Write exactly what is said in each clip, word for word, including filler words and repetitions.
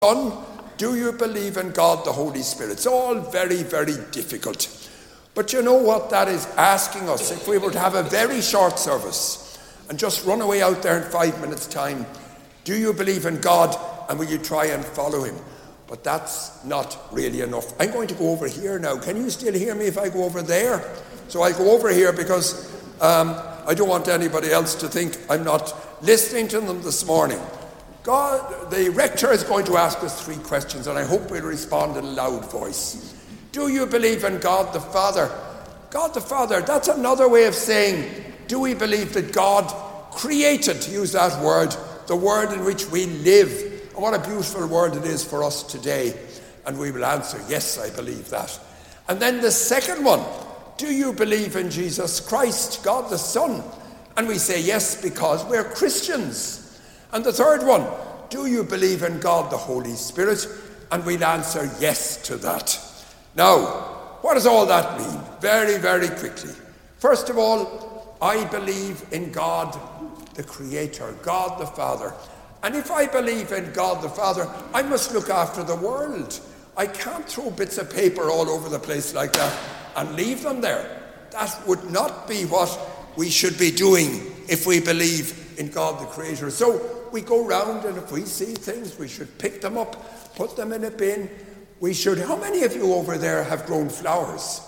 Son? Do you believe in God the Holy Spirit? It's all very, very difficult. But you know what that is asking us? If we were to have a very short service and just run away out there in five minutes' time, do you believe in God and will you try and follow him? But that's not really enough. I'm going to go over here now. Can you still hear me if I go over there? So I go over here because um, I don't want anybody else to think I'm not listening to them this morning. God, the rector is going to ask us three questions, and I hope we'll respond in a loud voice. Do you believe in God the Father? God the Father, that's another way of saying, do we believe that God created, to use that word, the world in which we live? And what a beautiful word it is for us today. And we will answer, yes, I believe that. And then the second one, do you believe in Jesus Christ, God the Son? And we say yes because we're Christians. And the third one, do you believe in God the Holy Spirit? And we'll answer yes to that. Now, what does all that mean? Very, very quickly. First of all, I believe in God the Creator, God the Father. And if I believe in God the Father, I must look after the world. I can't throw bits of paper all over the place like that and leave them there. That would not be what we should be doing if we believe in God the Creator. So we go round, and if we see things, we should pick them up, put them in a bin. We should. How many of you over there have grown flowers?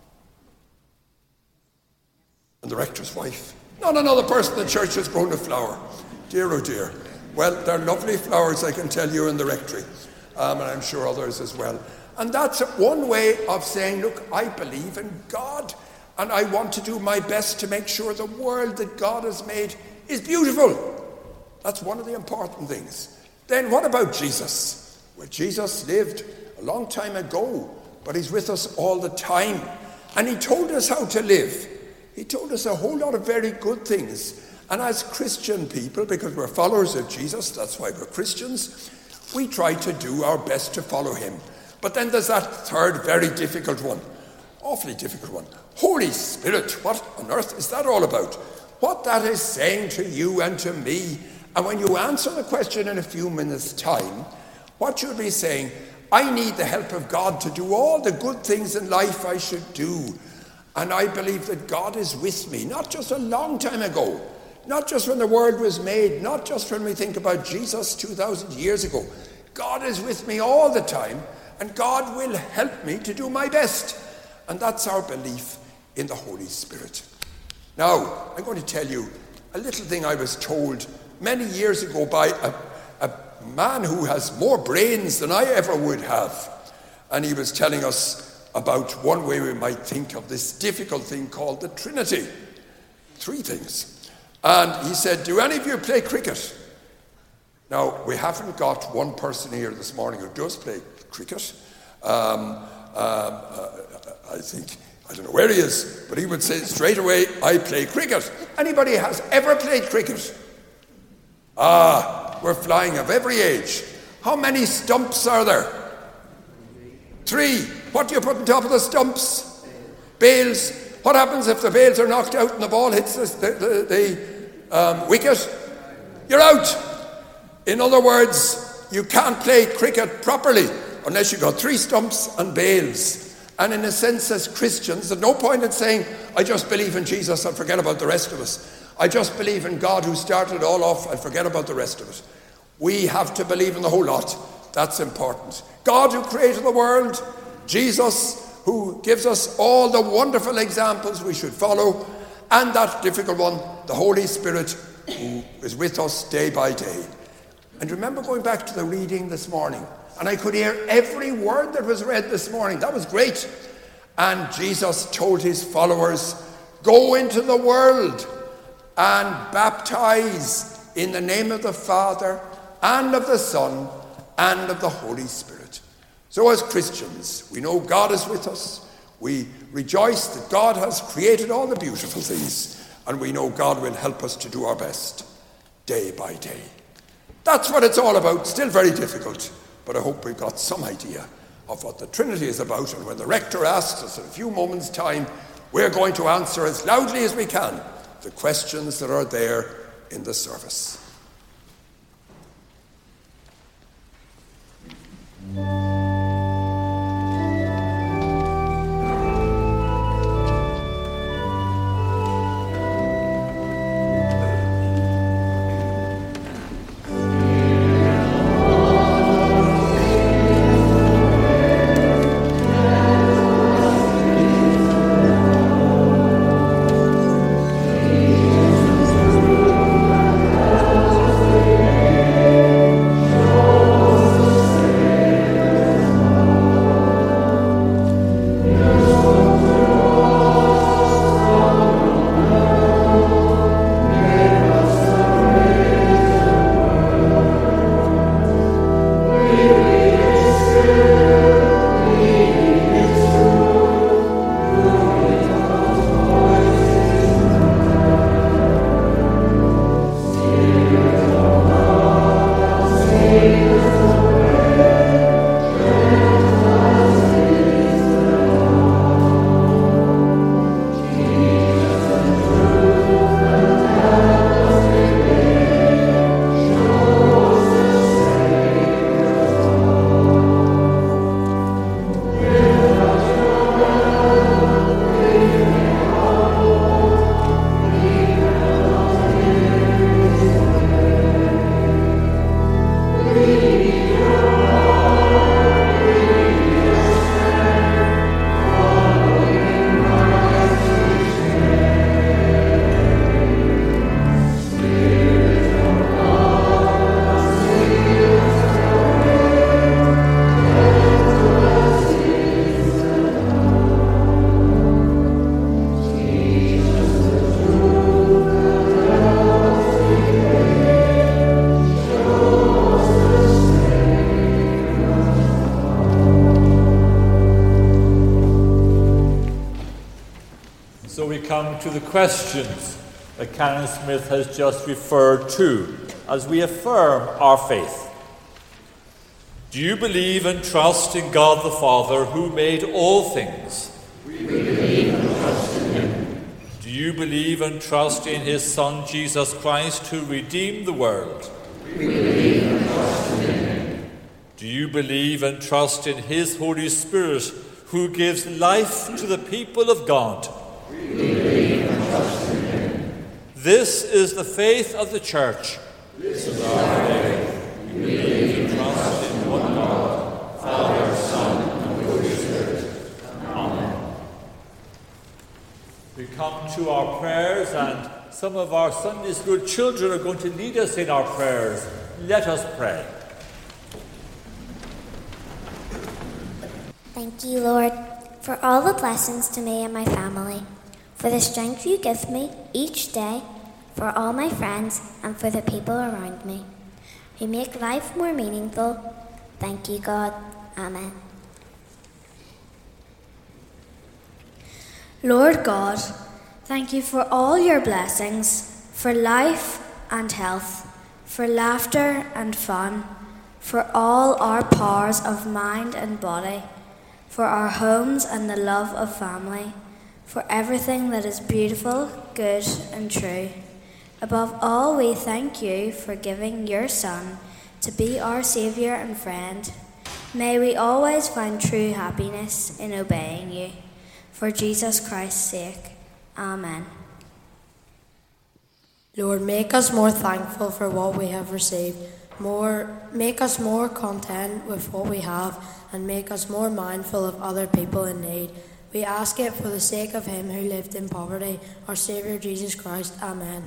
And the rector's wife. Not another person in the church has grown a flower. Dear, oh dear. Well, they're lovely flowers, I can tell you, in the rectory. Um, and I'm sure others as well. And that's one way of saying, look, I believe in God. And I want to do my best to make sure the world that God has made is beautiful. That's one of the important things. Then what about Jesus? Well, Jesus lived a long time ago, but he's with us all the time. And he told us how to live. He told us a whole lot of very good things. And as Christian people, because we're followers of Jesus, that's why we're Christians, we try to do our best to follow him. But then there's that third very difficult one. Awfully difficult one. Holy Spirit, what on earth is that all about? What that is saying to you and to me. And when you answer the question in a few minutes' time, what you'll be saying, I need the help of God to do all the good things in life I should do. And I believe that God is with me, not just a long time ago, not just when the world was made, not just when we think about Jesus two thousand years ago. God is with me all the time, and God will help me to do my best. And that's our belief in the Holy Spirit. Now, I'm going to tell you a little thing I was told many years ago by a, a man who has more brains than I ever would have. And he was telling us about one way we might think of this difficult thing called the Trinity. Three things. And he said, do any of you play cricket? Now, we haven't got one person here this morning who does play cricket. Um, um, uh, I think, I don't know where he is, but he would say straight away, I play cricket. Anybody has ever played cricket? Ah, we're flying of every age. How many stumps are there? Three. What do you put on top of the stumps? Bails. What happens if the bails are knocked out and the ball hits the, the, the um, wicket? You're out. In other words, you can't play cricket properly unless you've got three stumps and bails. And in a sense, as Christians, there's no point in saying, I just believe in Jesus and forget about the rest of us. I just believe in God who started it all off and forget about the rest of it. We have to believe in the whole lot. That's important. God who created the world, Jesus who gives us all the wonderful examples we should follow, and that difficult one, the Holy Spirit who is with us day by day. And remember going back to the reading this morning, and I could hear every word that was read this morning. That was great. And Jesus told his followers, go into the world and baptize in the name of the Father and of the Son and of the Holy Spirit. So as Christians, we know God is with us. We rejoice that God has created all the beautiful things, and we know God will help us to do our best day by day. That's what it's all about. Still very difficult, but I hope we've got some idea of what the Trinity is about. And when the rector asks us in a few moments' time, we're going to answer as loudly as we can the questions that are there in the service. come to the questions that Canon Smith has just referred to as we affirm our faith. Do you believe and trust in God the Father who made all things? We believe and trust in him. Do you believe and trust in his Son Jesus Christ who redeemed the world? We believe and trust in him. Do you believe and trust in his Holy Spirit who gives life to the people of God? We believe and trust in him. This is the faith of the Church. This is our faith. We believe and trust in one God, Father, Son, and Holy Spirit. Amen. We come to our prayers, and some of our Sunday school children are going to lead us in our prayers. Let us pray. Thank you, Lord, for all the blessings to me and my family, for the strength you give me each day, for all my friends, and for the people around me who make life more meaningful. Thank you, God. Amen. Lord God, thank you for all your blessings, for life and health, for laughter and fun, for all our powers of mind and body, for our homes and the love of family, for everything that is beautiful, good and true. Above all, we thank you for giving your Son to be our Saviour and friend. May we always find true happiness in obeying you. For Jesus Christ's sake. Amen. Lord, make us more thankful for what we have received. More, make us more content with what we have, and make us more mindful of other people in need. We ask it for the sake of him who lived in poverty, our Saviour Jesus Christ. Amen.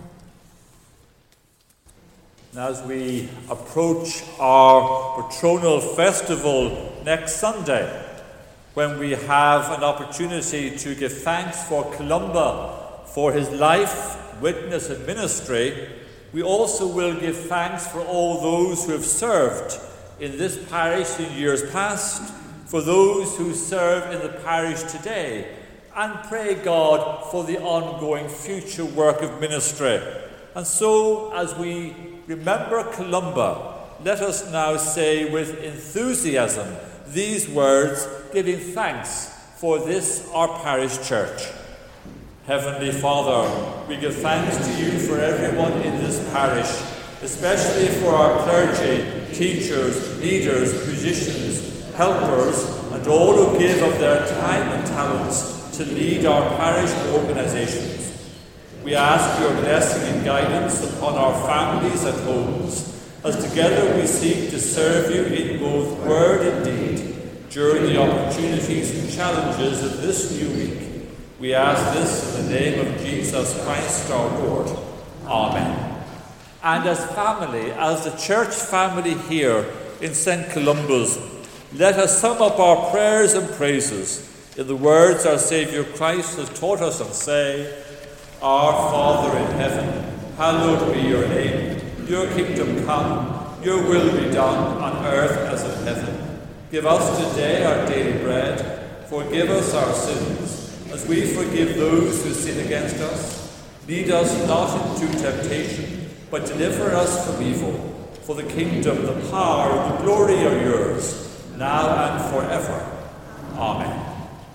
As we approach our patronal festival next Sunday, when we have an opportunity to give thanks for Columba, for his life, witness and ministry, we also will give thanks for all those who have served in this parish in years past, for those who serve in the parish today, and pray God for the ongoing future work of ministry. And so, as we remember Columba, let us now say with enthusiasm these words, giving thanks for this our parish church. Heavenly Father, we give thanks to you for everyone in this parish, especially for our clergy, teachers, leaders, musicians, helpers, and all who give of their time and talents to lead our parish organisations. We ask your blessing and guidance upon our families and homes, as together we seek to serve you in both word and deed during the opportunities and challenges of this new week. We ask this in the name of Jesus Christ our Lord. Amen. And as family, as the church family here in Saint Columba's, let us sum up our prayers and praises in the words our Saviour Christ has taught us, and say, Our Father in heaven, hallowed be your name. Your kingdom come, Your will be done on earth as in heaven. Give us today our daily bread. Forgive us our sins, as we forgive those who sin against us. Lead us not into temptation, but deliver us from evil. For the kingdom, the power, and the glory are yours, now and forever. Amen.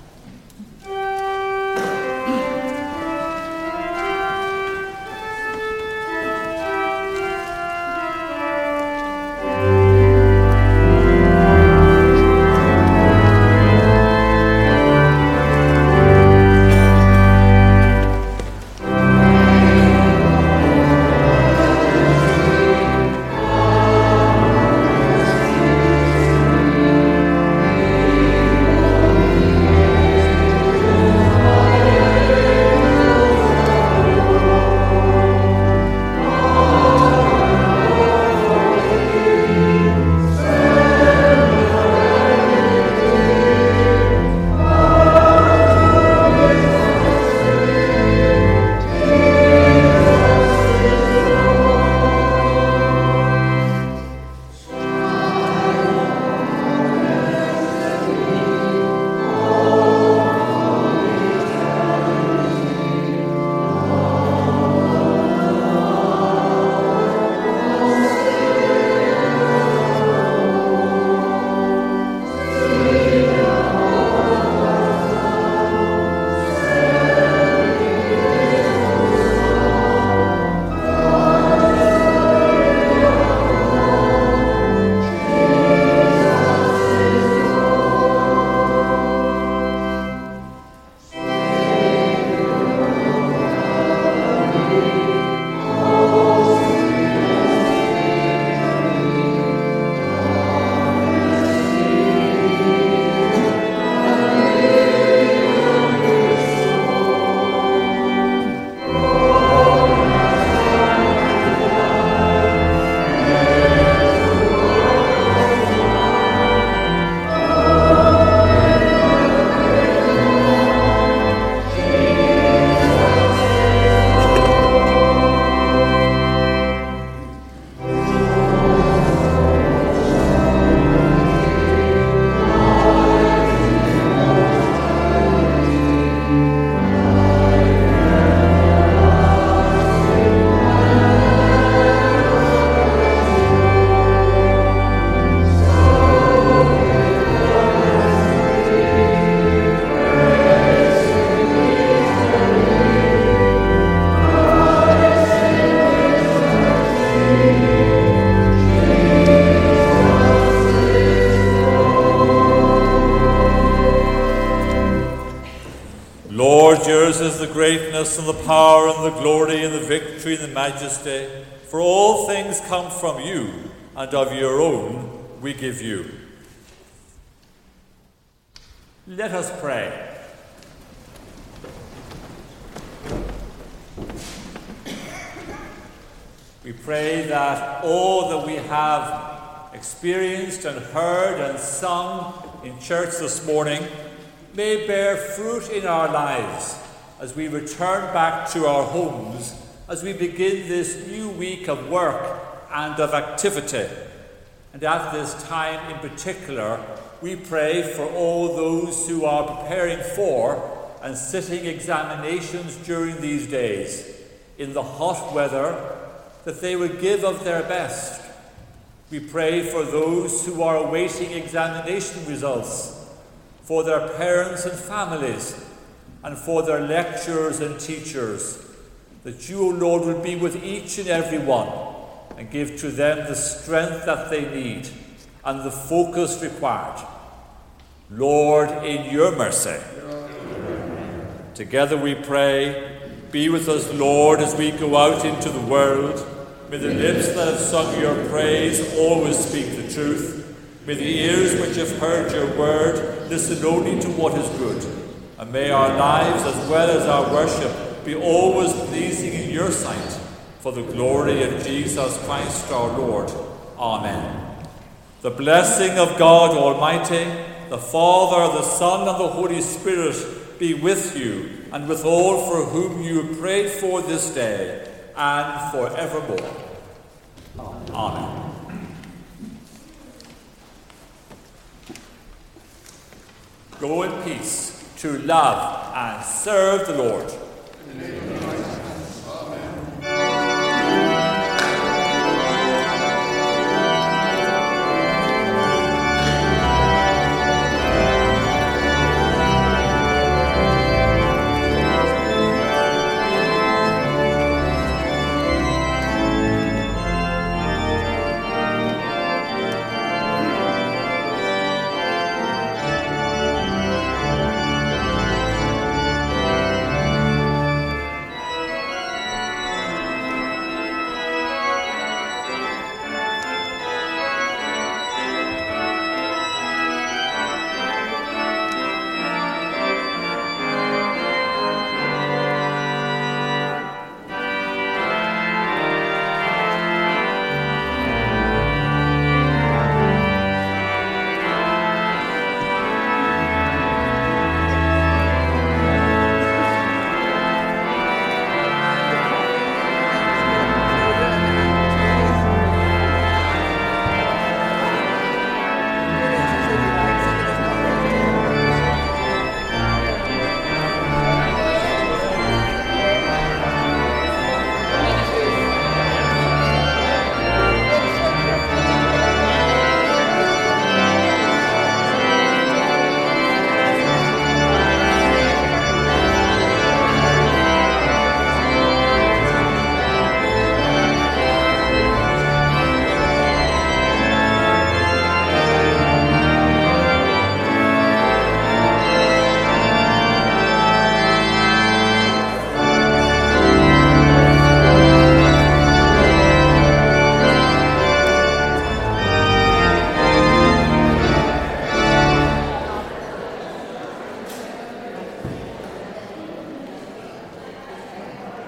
Yours is the greatness and the power and the glory and the victory and the majesty. For all things come from you, and of your own we give you. Let us pray. We pray that all that we have experienced and heard and sung in church this morning may bear fruit in our lives as we return back to our homes, as we begin this new week of work and of activity. And at this time in particular, we pray for all those who are preparing for and sitting examinations during these days in the hot weather, that they would give of their best. We pray for those who are awaiting examination results, for their parents and families, and for their lecturers and teachers, that you, O Lord, will be with each and every one and give to them the strength that they need and the focus required. Lord, in your mercy. Together we pray, be with us, Lord, as we go out into the world. May the lips that have sung your praise always speak the truth. May the ears which have heard your word listen only to what is good. And may our lives as well as our worship be always pleasing in your sight, for the glory of Jesus Christ our Lord. Amen. The blessing of God Almighty, the Father, the Son, and the Holy Spirit be with you and with all for whom you have prayed for this day and forevermore. Amen. Go in peace to love and serve the Lord. Amen.